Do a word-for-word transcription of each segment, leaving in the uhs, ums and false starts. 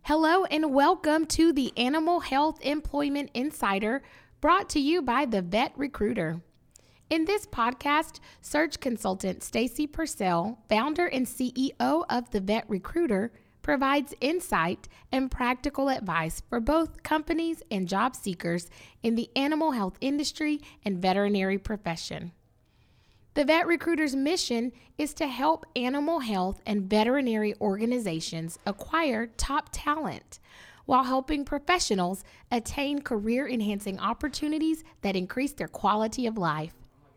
Hello and welcome to the Animal Health Employment Insider, brought to you by the Vet Recruiter. In this podcast, search consultant Stacy Purcell, founder and C E O of the Vet Recruiter, provides insight and practical advice for both companies and job seekers in the animal health industry and veterinary profession. The Vet Recruiter's mission is to help animal health and veterinary organizations acquire top talent while helping professionals attain career-enhancing opportunities that increase their quality of life.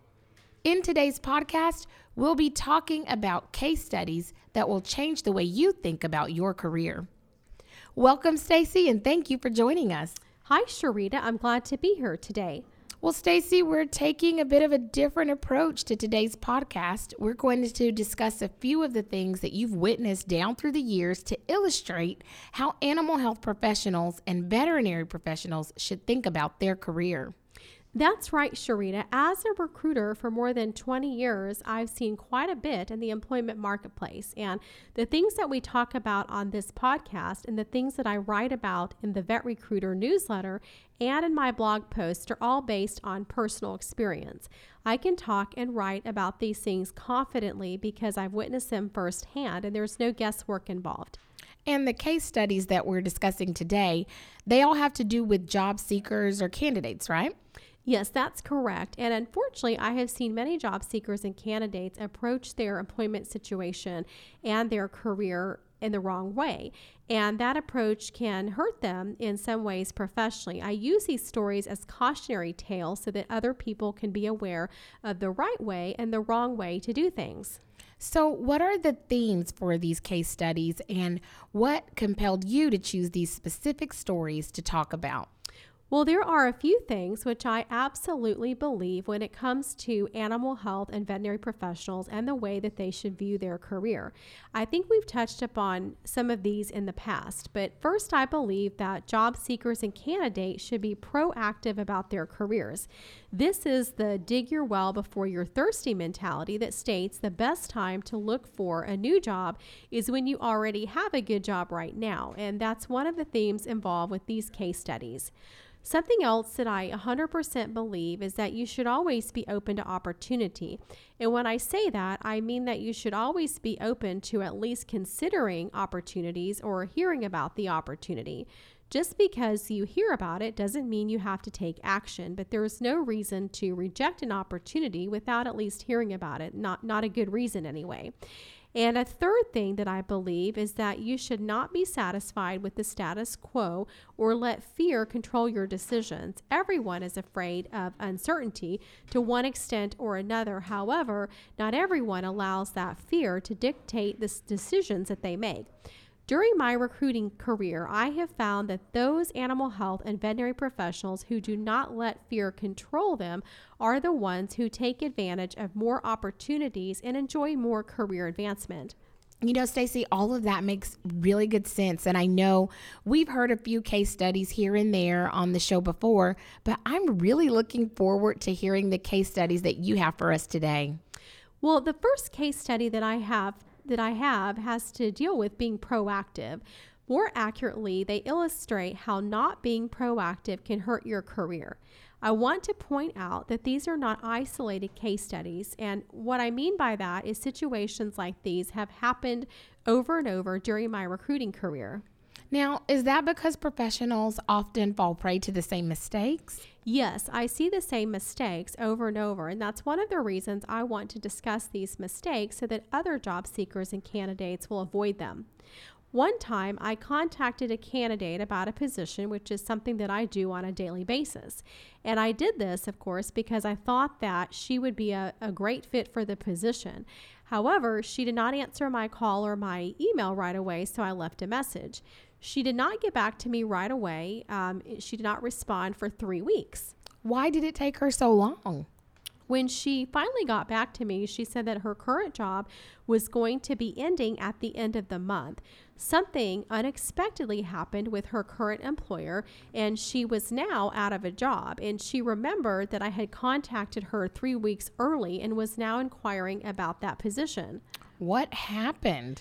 In today's podcast, we'll be talking about case studies that will change the way you think about your career. Welcome, Stacy, and thank you for joining us. Hi, Sharita. I'm glad to be here today. Well, Stacy, we're taking a bit of a different approach to today's podcast. We're going to discuss a few of the things that you've witnessed down through the years to illustrate how animal health professionals and veterinary professionals should think about their career. That's right, Sharita. As a recruiter for more than twenty years, I've seen quite a bit in the employment marketplace. And the things that we talk about on this podcast and the things that I write about in the Vet Recruiter newsletter and in my blog posts are all based on personal experience. I can talk and write about these things confidently because I've witnessed them firsthand and there's no guesswork involved. And the case studies that we're discussing today, they all have to do with job seekers or candidates, right? Yes, that's correct. And unfortunately, I have seen many job seekers and candidates approach their employment situation and their career in the wrong way. And that approach can hurt them in some ways professionally. I use these stories as cautionary tales so that other people can be aware of the right way and the wrong way to do things. So what are the themes for these case studies, and what compelled you to choose these specific stories to talk about? Well, there are a few things which I absolutely believe when it comes to animal health and veterinary professionals and the way that they should view their career. I think we've touched upon some of these in the past, but first I believe that job seekers and candidates should be proactive about their careers. This is the dig your well before you're thirsty mentality that states the best time to look for a new job is when you already have a good job right now, and that's one of the themes involved with these case studies. Something else that I one hundred percent believe is that you should always be open to opportunity. And when I say that, I mean that you should always be open to at least considering opportunities or hearing about the opportunity. Just because you hear about it doesn't mean you have to take action, but there's no reason to reject an opportunity without at least hearing about it. Not, not a good reason anyway. And a third thing that I believe is that you should not be satisfied with the status quo or let fear control your decisions. Everyone is afraid of uncertainty to one extent or another. However, not everyone allows that fear to dictate the decisions that they make. During my recruiting career, I have found that those animal health and veterinary professionals who do not let fear control them are the ones who take advantage of more opportunities and enjoy more career advancement. You know, Stacy, all of that makes really good sense. And I know we've heard a few case studies here and there on the show before, but I'm really looking forward to hearing the case studies that you have for us today. Well, the first case study that I have that I have has to deal with being proactive. More accurately, they illustrate how not being proactive can hurt your career. I want to point out that these are not isolated case studies, and what I mean by that is situations like these have happened over and over during my recruiting career. Now, is that because professionals often fall prey to the same mistakes? Yes, I see the same mistakes over and over, and that's one of the reasons I want to discuss these mistakes so that other job seekers and candidates will avoid them. One time, I contacted a candidate about a position, which is something that I do on a daily basis. And I did this, of course, because I thought that she would be a, a great fit for the position. However, she did not answer my call or my email right away, so I left a message. She did not get back to me right away. Um, she did not respond for three weeks. Why did it take her so long? When she finally got back to me, she said that her current job was going to be ending at the end of the month. Something unexpectedly happened with her current employer, and she was now out of a job. And she remembered that I had contacted her three weeks early and was now inquiring about that position. What happened?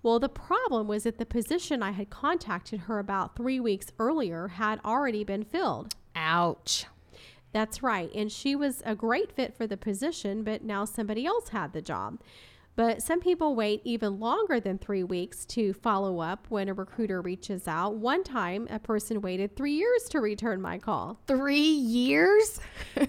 Well, the problem was that the position I had contacted her about three weeks earlier had already been filled. Ouch. That's right. And she was a great fit for the position, but now somebody else had the job. But some people wait even longer than three weeks to follow up when a recruiter reaches out. One time, a person waited three years to return my call. Three years?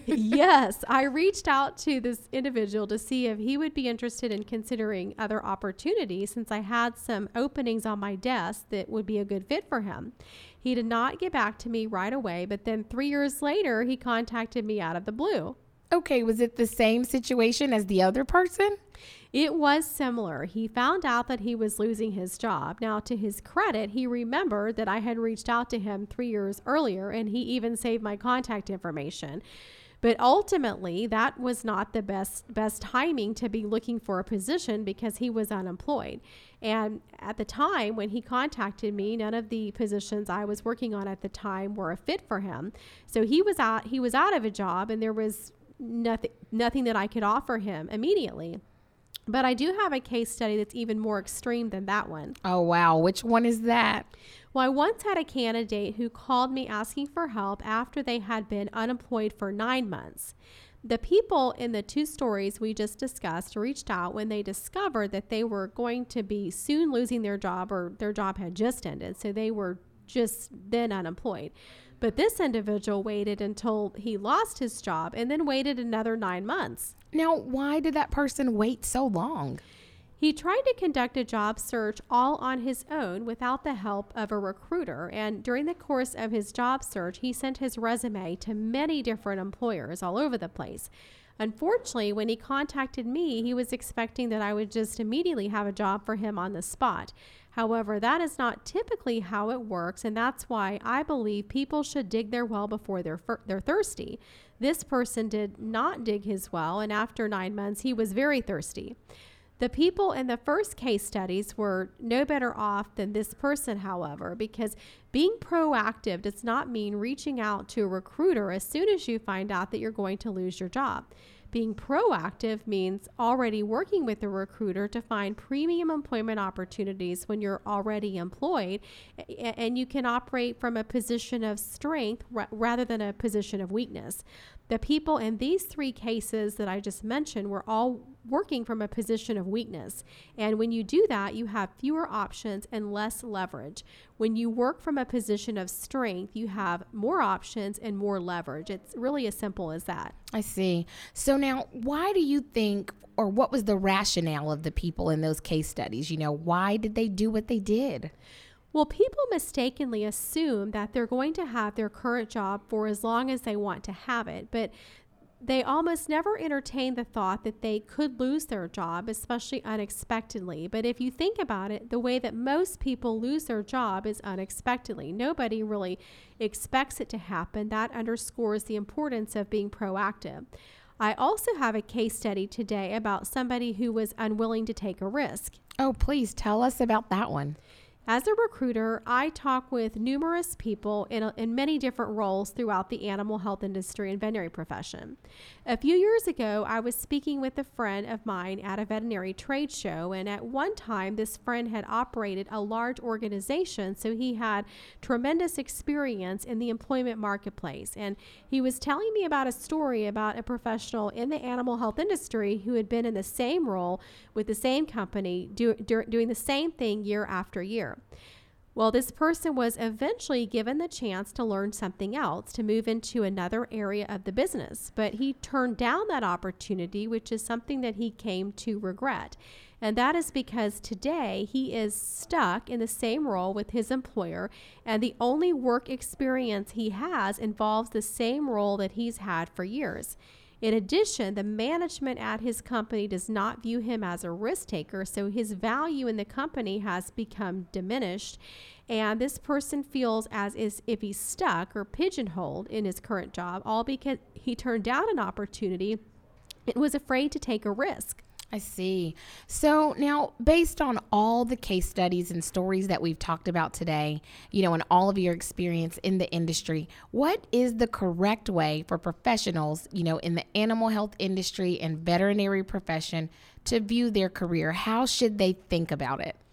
Yes. I reached out to this individual to see if he would be interested in considering other opportunities since I had some openings on my desk that would be a good fit for him. He did not get back to me right away, but then three years later, he contacted me out of the blue. Okay, was it the same situation as the other person? It was similar. He found out that he was losing his job. Now, to his credit, he remembered that I had reached out to him three years earlier, and he even saved my contact information. But ultimately, that was not the best best timing to be looking for a position because he was unemployed. And at the time when he contacted me, none of the positions I was working on at the time were a fit for him. So he was out he was out of a job, and there was nothing nothing that I could offer him immediately. But I do have a case study that's even more extreme than that one. Oh, wow. Which one is that? Well, I once had a candidate who called me asking for help after they had been unemployed for nine months. The people in the two stories we just discussed reached out when they discovered that they were going to be soon losing their job, or their job had just ended. So they were just then unemployed. But this individual waited until he lost his job and then waited another nine months. Now, why did that person wait so long? He tried to conduct a job search all on his own without the help of a recruiter. And during the course of his job search, he sent his resume to many different employers all over the place. Unfortunately, when he contacted me, he was expecting that I would just immediately have a job for him on the spot. However, that is not typically how it works, and that's why I believe people should dig their well before they're fir- they're thirsty. This person did not dig his well, and after nine months, he was very thirsty. The people in the first case studies were no better off than this person, however, because being proactive does not mean reaching out to a recruiter as soon as you find out that you're going to lose your job. Being proactive means already working with a recruiter to find premium employment opportunities when you're already employed, and you can operate from a position of strength ra- rather than a position of weakness. The people in these three cases that I just mentioned were all working from a position of weakness. And when you do that, you have fewer options and less leverage. When you work from a position of strength, you have more options and more leverage. It's really as simple as that. I see. So now, why do you think, or what was the rationale of the people in those case studies? You know, why did they do what they did? Well, people mistakenly assume that they're going to have their current job for as long as they want to have it, but they almost never entertain the thought that they could lose their job, especially unexpectedly. But if you think about it, the way that most people lose their job is unexpectedly. Nobody really expects it to happen. That underscores the importance of being proactive. I also have a case study today about somebody who was unwilling to take a risk. Oh, please tell us about that one. As a recruiter, I talk with numerous people in, a, in many different roles throughout the animal health industry and veterinary profession. A few years ago, I was speaking with a friend of mine at a veterinary trade show, and at one time, this friend had operated a large organization, so he had tremendous experience in the employment marketplace. And he was telling me about a story about a professional in the animal health industry who had been in the same role with the same company, do, do, doing the same thing year after year. Well, this person was eventually given the chance to learn something else, to move into another area of the business. But he turned down that opportunity, which is something that he came to regret. And that is because today he is stuck in the same role with his employer, and the only work experience he has involves the same role that he's had for years. In addition, the management at his company does not view him as a risk taker, so his value in the company has become diminished. And this person feels as if he's stuck or pigeonholed in his current job, all because he turned down an opportunity and was afraid to take a risk. I see. So now, based on all the case studies and stories that we've talked about today, you know, and all of your experience in the industry, what is the correct way for professionals, you know, in the animal health industry and veterinary profession to view their career? How should they think about it?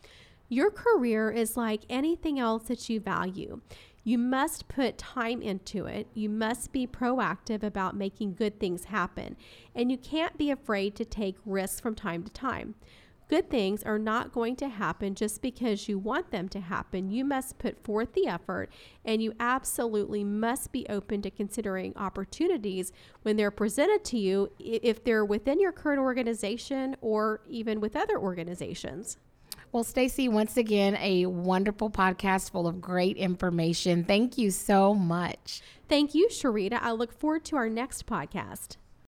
Your career is like anything else that you value. You must put time into it. You must be proactive about making good things happen. And you can't be afraid to take risks from time to time. Good things are not going to happen just because you want them to happen. You must put forth the effort, and you absolutely must be open to considering opportunities when they're presented to you, if they're within your current organization or even with other organizations. Well, Stacy, once again, a wonderful podcast full of great information. Thank you so much. Thank you, Sharita. I look forward to our next podcast.